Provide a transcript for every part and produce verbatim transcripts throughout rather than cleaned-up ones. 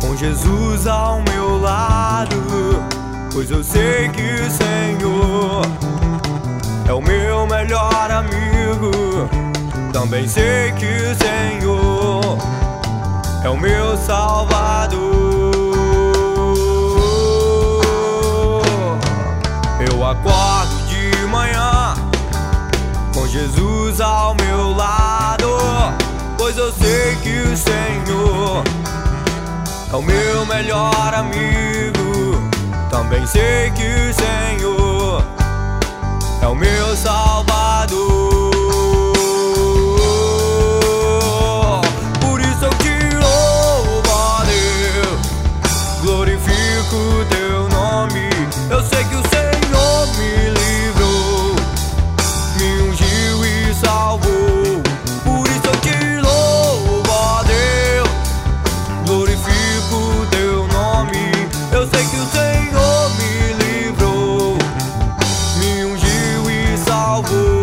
com Jesus ao meu lado, pois eu sei que o Senhor é o meu melhor amigo. Também sei que o Senhor é o meu Salvador. Eu acordo de manhã com Jesus ao meu lado, pois eu sei que o Senhor é o meu melhor amigo. Também sei que o Senhor é o meu Salvador. Por isso eu te louvo, ó Deus, glorifico o teu nome. Eu sei que o Senhor me livrou, me ungiu e salvou. Por isso eu te louvo, ó Deus, glorifico o teu nome. Eu sei que o Senhor me livrou, me ungiu e salvou.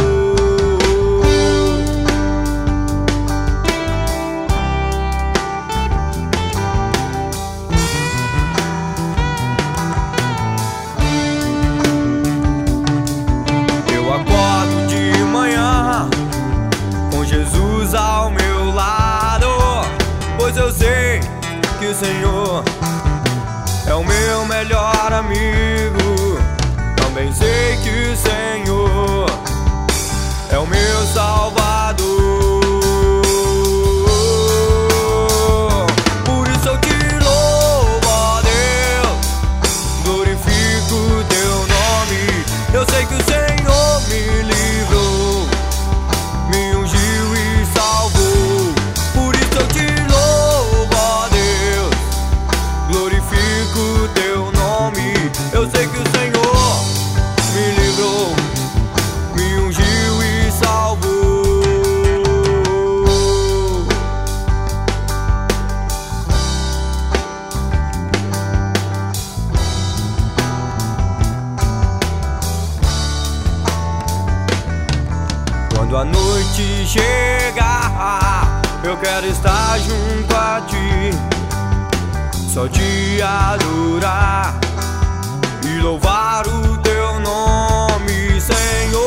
Eu acordo de manhã com Jesus ao meu lado, pois eu sei que o Senhor é o meu melhor amigo. Também sei que o Senhor é o meu Salvador. Por isso eu te louvo, ó Deus, glorifico o teu nome. Eu sei que o Senhor me livrou, me ungiu e salvou. Por isso eu te louvo, ó Deus, glorifico o teu nome. Eu sei que o Senhor me livrou, me ungiu e salvou. Quando a noite chega, eu quero estar junto a ti, só te adorar e louvar o teu nome, Senhor.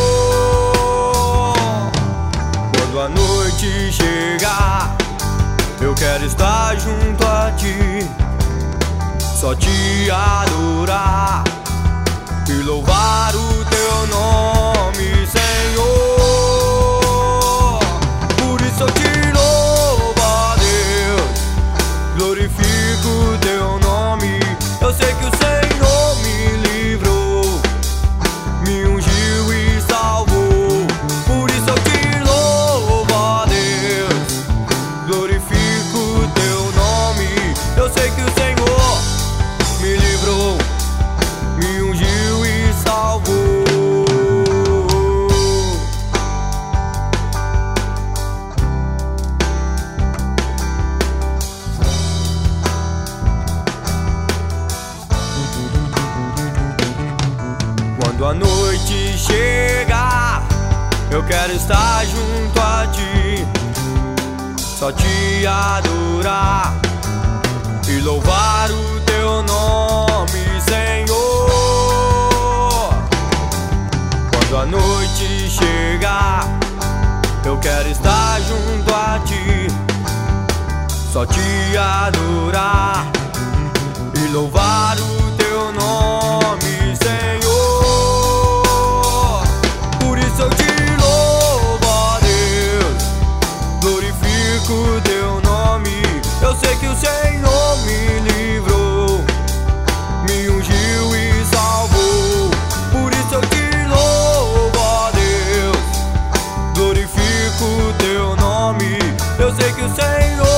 Quando a noite chegar, eu quero estar junto a ti, só te adorar e louvar o teu nome, Senhor. Por isso eu te louvo, ó Deus, glorifico o teu nome. Eu sei que o Senhor me livrou, me ungiu e salvou. Por isso eu te louvo, ó Deus, glorifico o teu nome. Eu sei que o Senhor me livrou, me ungiu e salvou. Quando a noite chega, eu quero estar junto a ti, só te adorar e louvar o teu nome, Senhor. Quando a noite chega, eu quero estar junto a ti, só te adorar e louvar o teu nome, Senhor. Por isso eu te louvo, ó Deus, glorifico o teu nome. Eu sei que o Senhor me livrou, me ungiu e salvou. Por isso eu te louvo, ó Deus, glorifico o teu nome. Eu sei que o Senhor